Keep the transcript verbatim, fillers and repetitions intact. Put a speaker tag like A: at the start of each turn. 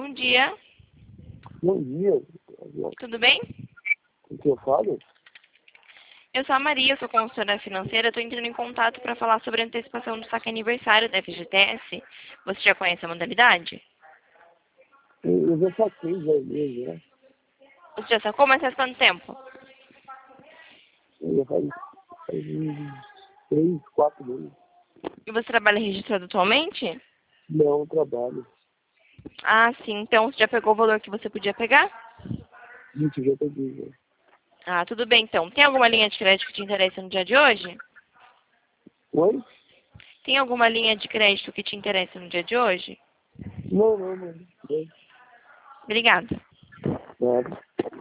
A: Bom dia.
B: Bom dia.
A: Tudo bem?
B: O que eu falo?
A: Eu sou a Maria, eu sou consultora financeira. Estou entrando em contato para falar sobre a antecipação do saque aniversário da F G T S. Você já conhece a modalidade?
B: Eu, eu já saquei já mesmo, né?
A: Você já sacou, mas faz quanto tempo?
B: Eu já faz, faz uns três, quatro meses.
A: E você trabalha registrado atualmente?
B: Não, eu trabalho.
A: Ah, sim. Então, você já pegou o valor que você podia pegar?
B: Gente, eu já peguei, já.
A: Ah, tudo bem, então. Tem alguma linha de crédito que te interessa no dia de hoje?
B: Oi?
A: Tem alguma linha de crédito que te interessa no dia de hoje?
B: Não, não, não. Não.
A: Obrigada.
B: Nada.